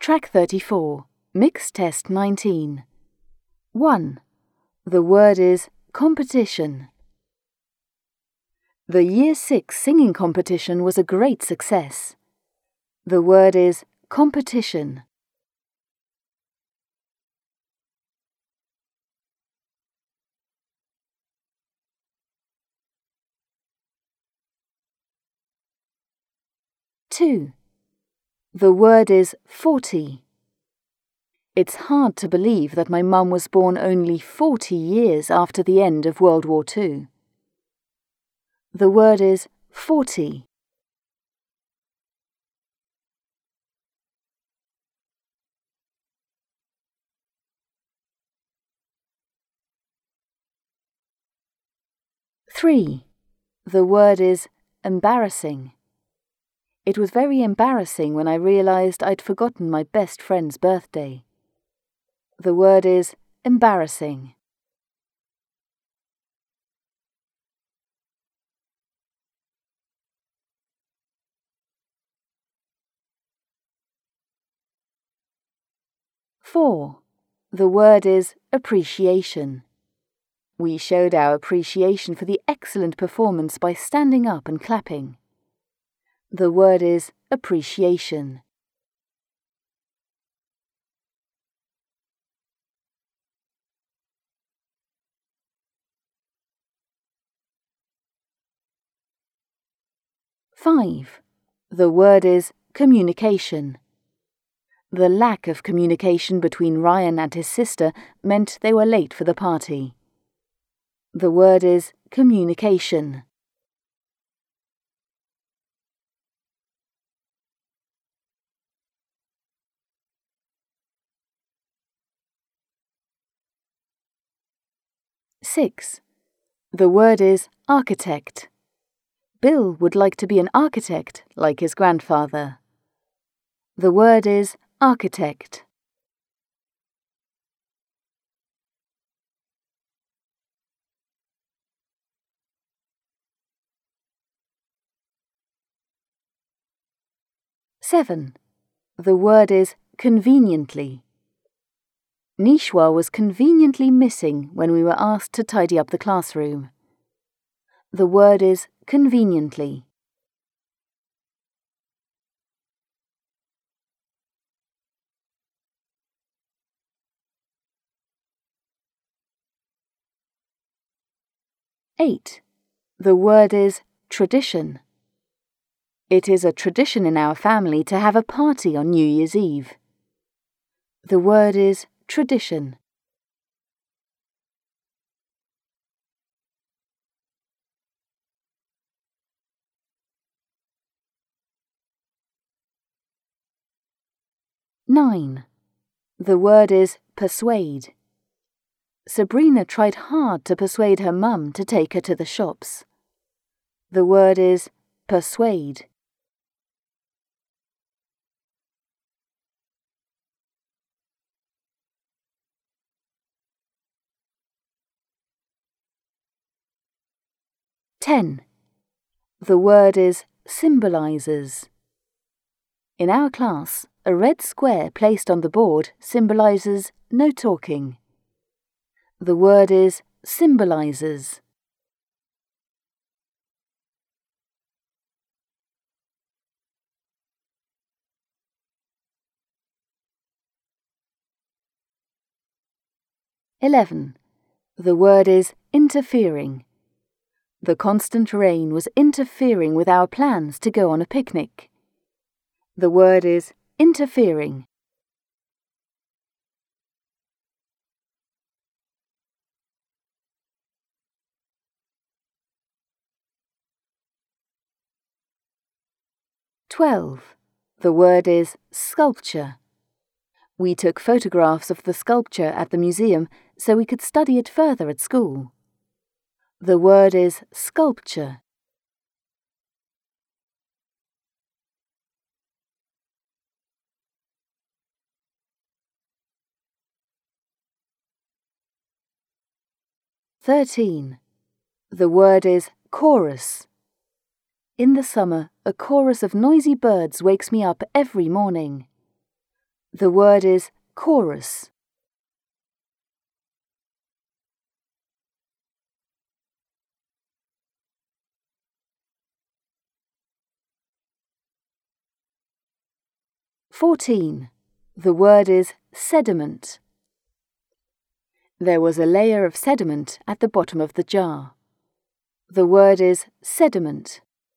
Track 34, Mix Test 19. 1. The word is competition. The Year 6 singing competition was a great success. The word is competition. 2. The word is 40. It's hard to believe that my mum was born only 40 years after the end of World War II. The word is 40. 3. The word is embarrassing. It was very embarrassing when I realised I'd forgotten my best friend's birthday. The word is embarrassing. 4. The word is appreciation. We showed our appreciation for the excellent performance by standing up and clapping. The word is appreciation. 5. The word is communication. The lack of communication between Ryan and his sister meant they were late for the party. The word is communication. 6. The word is architect. Bill would like to be an architect like his grandfather. The word is architect. 7. The word is conveniently. Nishwa was conveniently missing when we were asked to tidy up the classroom. The word is conveniently. 8. The word is tradition. It is a tradition in our family to have a party on New Year's Eve. The word is tradition. 9. The word is persuade. Sabrina tried hard to persuade her mum to take her to the shops. The word is persuade. 10. The word is symbolises. In our class, a red square placed on the board symbolises no talking. The word is symbolises. 11. The word is interfering. The constant rain was interfering with our plans to go on a picnic. The word is interfering. 12. The word is sculpture. We took photographs of the sculpture at the museum so we could study it further at school. The word is sculpture. 13. The word is chorus. In the summer, a chorus of noisy birds wakes me up every morning. The word is chorus. "14. The word is sediment. There was a layer of sediment at the bottom of the jar. The word is sediment.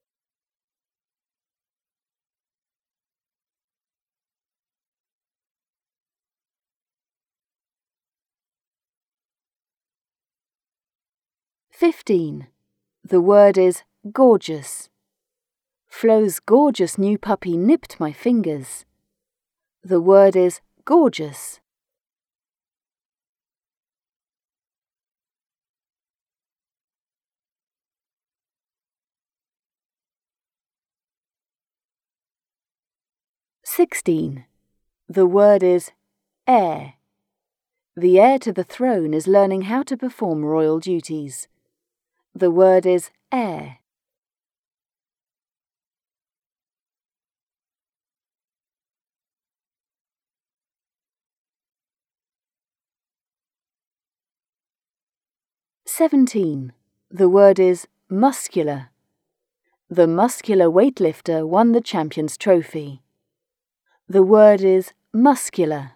"15. The word is gorgeous. Flo's gorgeous new puppy nipped my fingers. The word is gorgeous. "16. The word is heir. The heir to the throne is learning how to perform royal duties. The word is heir. "17. The word is muscular. The muscular weightlifter won the champion's trophy. The word is muscular.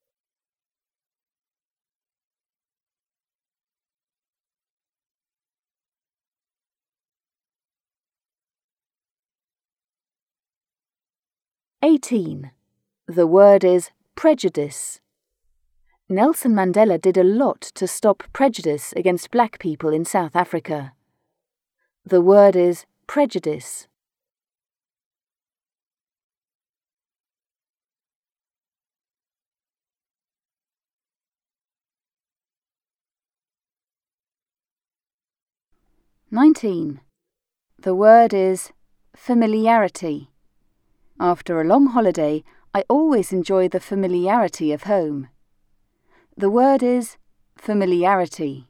"18. The word is prejudice. Nelson Mandela did a lot to stop prejudice against black people in South Africa. The word is prejudice. "19. The word is familiarity. After a long holiday, I always enjoy the familiarity of home. The word is familiarity.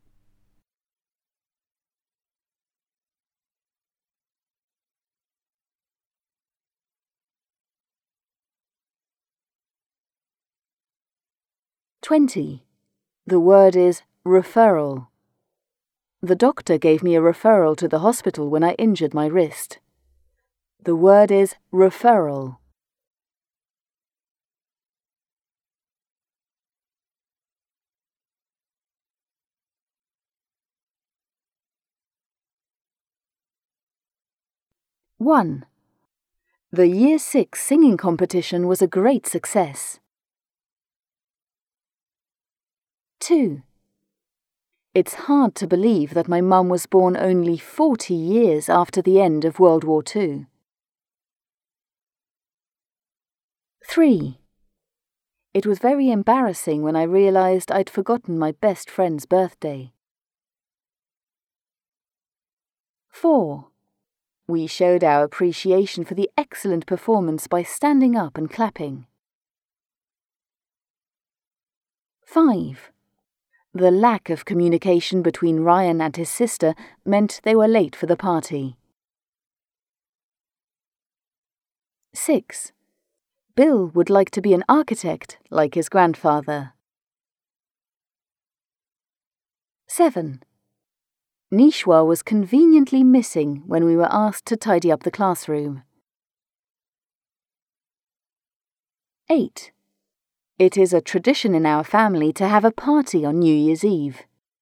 "20. The word is referral. The doctor gave me a referral to the hospital when I injured my wrist. The word is referral. "1. The Year 6 singing competition was a great success. 2. It's hard to believe that my mum was born only 40 years after the end of World War II. 3. It was very embarrassing when I realised I'd forgotten my best friend's birthday. 4. We showed our appreciation for the excellent performance by standing up and clapping. 5. The lack of communication between Ryan and his sister meant they were late for the party. 6. Bill would like to be an architect like his grandfather. 7. Nishwa was conveniently missing when we were asked to tidy up the classroom. 8. It is a tradition in our family to have a party on New Year's Eve.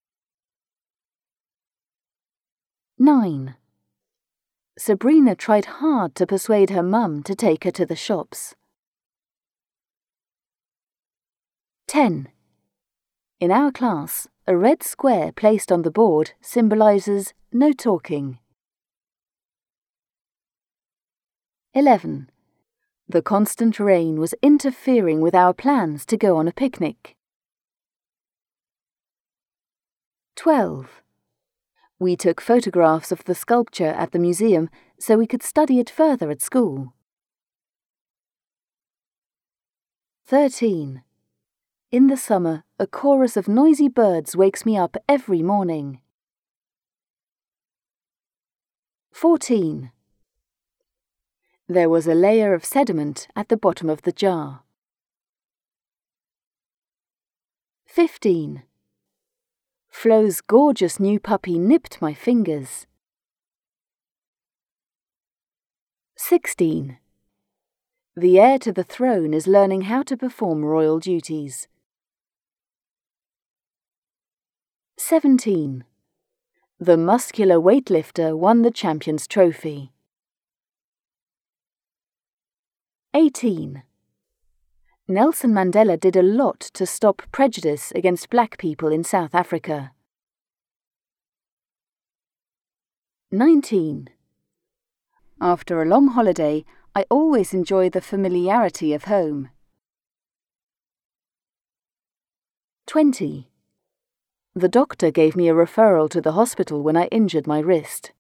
9. Sabrina tried hard to persuade her mum to take her to the shops. 10. In our class, a red square placed on the board symbolises no talking. 11. The constant rain was interfering with our plans to go on a picnic. 12. We took photographs of the sculpture at the museum so we could study it further at school. 13. In the summer, a chorus of noisy birds wakes me up every morning. 14. There was a layer of sediment at the bottom of the jar. 15. Flo's gorgeous new puppy nipped my fingers. 16. The heir to the throne is learning how to perform royal duties. 17. The muscular weightlifter won the Champions Trophy. 18. Nelson Mandela did a lot to stop prejudice against black people in South Africa. 19. After a long holiday, I always enjoy the familiarity of home. 20. The doctor gave me a referral to the hospital when I injured my wrist.